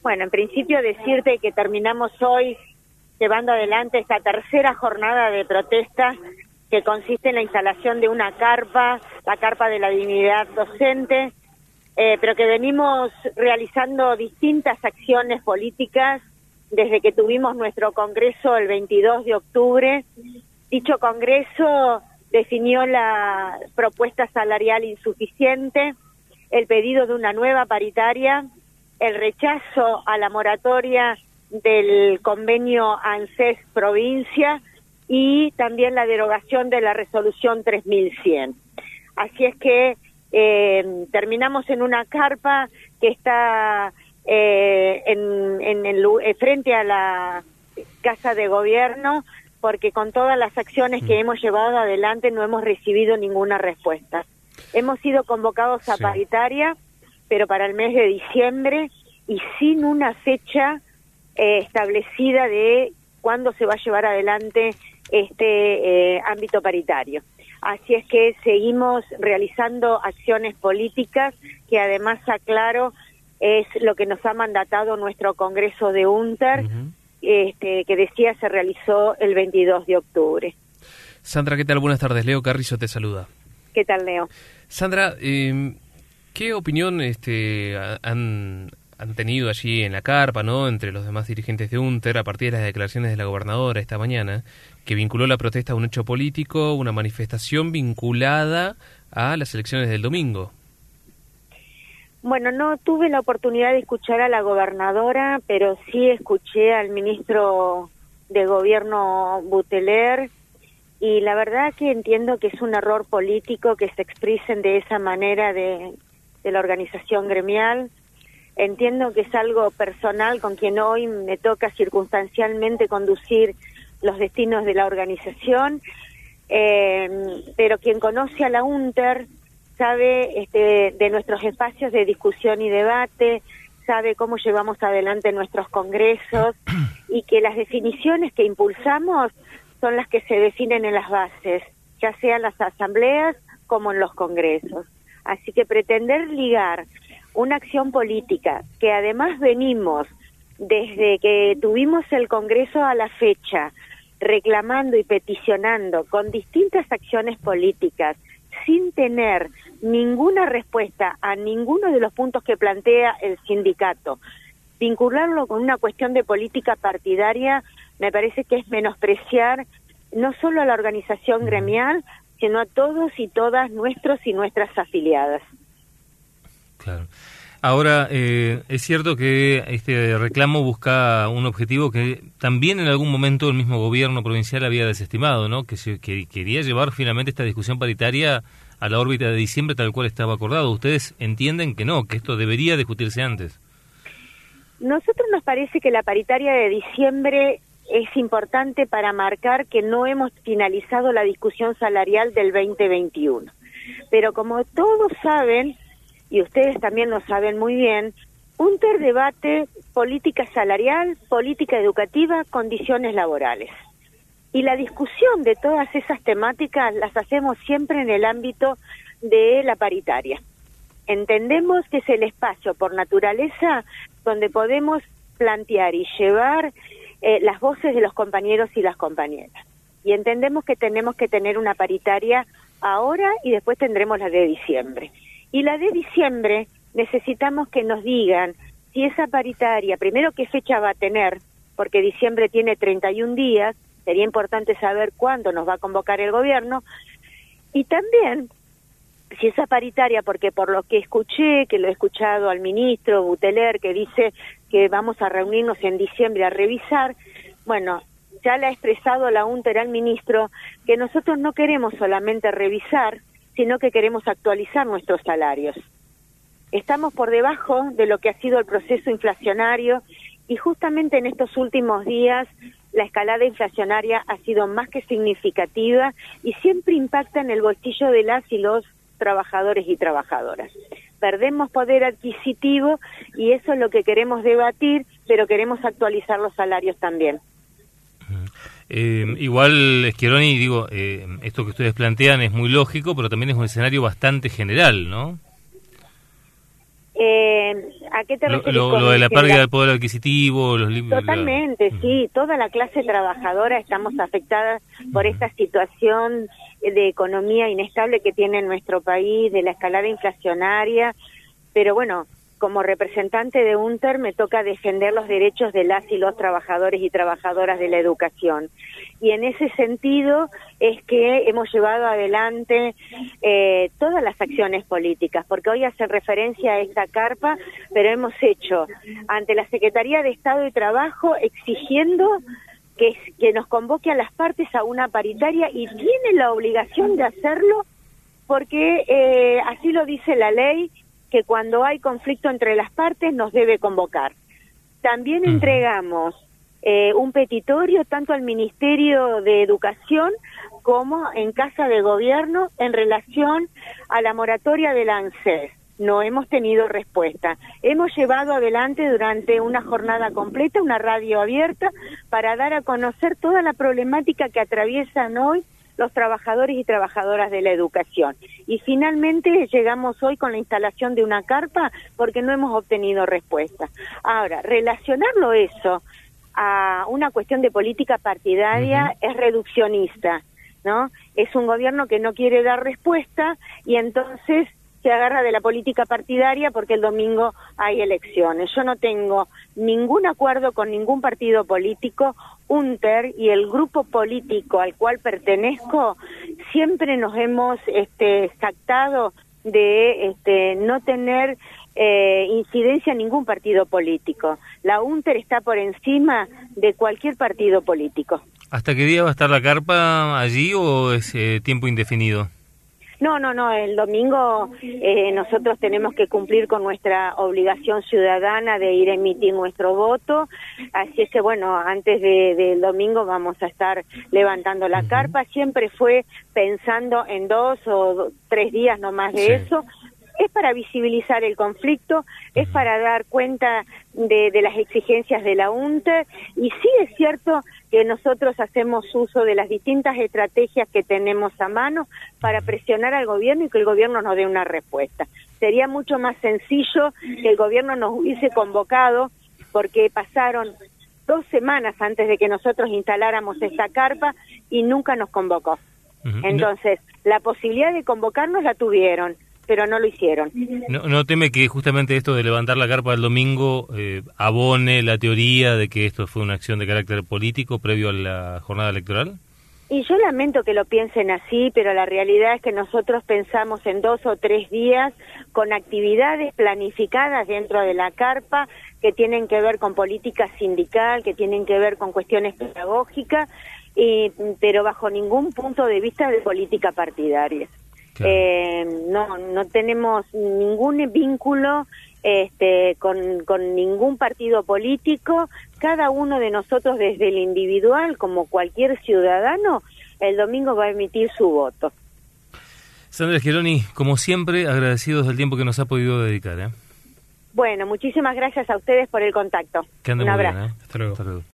Bueno, en principio decirte que terminamos hoy llevando adelante esta tercera jornada de protesta que consiste en la instalación de una carpa, la carpa de la dignidad docente, pero que venimos realizando distintas acciones políticas desde que tuvimos nuestro congreso el 22 de octubre. Dicho congreso definió la propuesta salarial insuficiente, el pedido de una nueva paritaria, el rechazo a la moratoria del convenio ANSES provincia y también la derogación de la resolución 3100. Así es que terminamos en una carpa que está frente a la Casa de Gobierno, porque con todas las acciones que hemos llevado adelante no hemos recibido ninguna respuesta. Hemos sido convocados a paritaria, pero para el mes de diciembre y sin una fecha establecida de cuándo se va a llevar adelante este ámbito paritario. Así es que seguimos realizando acciones políticas que además, aclaro, es lo que nos ha mandatado nuestro Congreso de UNTER, que decía se realizó el 22 de octubre. Sandra, ¿qué tal? Buenas tardes. Leo Carrizo te saluda. ¿Qué tal, Leo? Sandra, ¿qué opinión han tenido allí en la carpa, ¿no?, entre los demás dirigentes de UNTER a partir de las declaraciones de la gobernadora esta mañana, que vinculó la protesta a un hecho político, una manifestación vinculada a las elecciones del domingo? Bueno, no tuve la oportunidad de escuchar a la gobernadora, pero sí escuché al ministro de Gobierno Buteler, y la verdad que entiendo que es un error político que se expresen de esa manera de la organización gremial. Entiendo que es algo personal con quien hoy me toca circunstancialmente conducir los destinos de la organización, pero quien conoce a la UNTER sabe de nuestros espacios de discusión y debate, sabe cómo llevamos adelante nuestros congresos y que las definiciones que impulsamos son las que se definen en las bases, ya sea en las asambleas como en los congresos. Así que pretender ligar una acción política que además venimos desde que tuvimos el Congreso a la fecha reclamando y peticionando con distintas acciones políticas sin tener ninguna respuesta a ninguno de los puntos que plantea el sindicato, vincularlo con una cuestión de política partidaria me parece que es menospreciar no solo a la organización gremial, sino a todos y todas nuestros y nuestras afiliadas. Claro. Ahora, es cierto que este reclamo busca un objetivo que también en algún momento el mismo gobierno provincial había desestimado, ¿no? Que quería llevar finalmente esta discusión paritaria a la órbita de diciembre tal cual estaba acordado. ¿Ustedes entienden que no, que esto debería discutirse antes? Nosotros nos parece que la paritaria de diciembre es importante para marcar que no hemos finalizado la discusión salarial del 2021. Pero como todos saben, y ustedes también lo saben muy bien, UNTER debate política salarial, política educativa, condiciones laborales. Y la discusión de todas esas temáticas las hacemos siempre en el ámbito de la paritaria. Entendemos que es el espacio por naturaleza donde podemos plantear y llevar las voces de los compañeros y las compañeras. Y entendemos que tenemos que tener una paritaria ahora y después tendremos la de diciembre. Y la de diciembre necesitamos que nos digan si esa paritaria, primero qué fecha va a tener, porque diciembre tiene 31 días, sería importante saber cuándo nos va a convocar el gobierno, y también si esa paritaria, porque por lo que escuché, que lo he escuchado al ministro Buteler, que dice que vamos a reunirnos en diciembre a revisar, bueno, ya le ha expresado la UNTER al ministro que nosotros no queremos solamente revisar, sino que queremos actualizar nuestros salarios. Estamos por debajo de lo que ha sido el proceso inflacionario y justamente en estos últimos días la escalada inflacionaria ha sido más que significativa y siempre impacta en el bolsillo de las y los trabajadores y trabajadoras. Perdemos poder adquisitivo y eso es lo que queremos debatir, pero queremos actualizar los salarios también. Igual, Schiavoni, digo, esto que ustedes plantean es muy lógico, pero también es un escenario bastante general, ¿no? ¿A qué te refieres? Lo de la pérdida del poder adquisitivo, los libros. Totalmente, sí. Toda la clase trabajadora estamos afectadas por esta situación de economía inestable que tiene nuestro país, de la escalada inflacionaria. Pero bueno, como representante de UNTER me toca defender los derechos de las y los trabajadores y trabajadoras de la educación. Y en ese sentido es que hemos llevado adelante todas las acciones políticas, porque hoy hacen referencia a esta carpa, pero hemos hecho ante la Secretaría de Estado y Trabajo exigiendo que nos convoque a las partes a una paritaria, y tiene la obligación de hacerlo porque así lo dice la ley, que cuando hay conflicto entre las partes nos debe convocar. También entregamos un petitorio tanto al Ministerio de Educación como en Casa de Gobierno en relación a la moratoria del ANSES. No hemos tenido respuesta. Hemos llevado adelante durante una jornada completa una radio abierta para dar a conocer toda la problemática que atraviesan hoy los trabajadores y trabajadoras de la educación. Y finalmente llegamos hoy con la instalación de una carpa porque no hemos obtenido respuesta. Ahora, relacionarlo eso a una cuestión de política partidaria es reduccionista, ¿no? Es un gobierno que no quiere dar respuesta y entonces se agarra de la política partidaria porque el domingo hay elecciones. Yo no tengo ningún acuerdo con ningún partido político. UNTER y el grupo político al cual pertenezco siempre nos hemos jactado de no tener incidencia en ningún partido político. La UNTER está por encima de cualquier partido político. ¿Hasta qué día va a estar la carpa allí o es tiempo indefinido? No, el domingo nosotros tenemos que cumplir con nuestra obligación ciudadana de ir a emitir nuestro voto, así es que bueno, antes del domingo vamos a estar levantando la carpa. Siempre fue pensando en 2 o 3 días no más de eso. Es para visibilizar el conflicto, es para dar cuenta de las exigencias de la UNTER, y sí es cierto que nosotros hacemos uso de las distintas estrategias que tenemos a mano para presionar al gobierno y que el gobierno nos dé una respuesta. Sería mucho más sencillo que el gobierno nos hubiese convocado, porque pasaron 2 semanas antes de que nosotros instaláramos esta carpa y nunca nos convocó. Entonces, la posibilidad de convocarnos la tuvieron, pero no lo hicieron. ¿No teme que justamente esto de levantar la carpa el domingo abone la teoría de que esto fue una acción de carácter político previo a la jornada electoral? Y yo lamento que lo piensen así, pero la realidad es que nosotros pensamos en 2 o 3 días con actividades planificadas dentro de la carpa que tienen que ver con política sindical, que tienen que ver con cuestiones pedagógicas, pero bajo ningún punto de vista de política partidaria. Claro. No tenemos ningún vínculo con ningún partido político. Cada uno de nosotros, desde el individual como cualquier ciudadano, el domingo va a emitir su voto. Sandra Schiavoni, como siempre, agradecidos del tiempo que nos ha podido dedicar. Bueno, muchísimas gracias a ustedes por el contacto. Un abrazo. Bien, Hasta luego.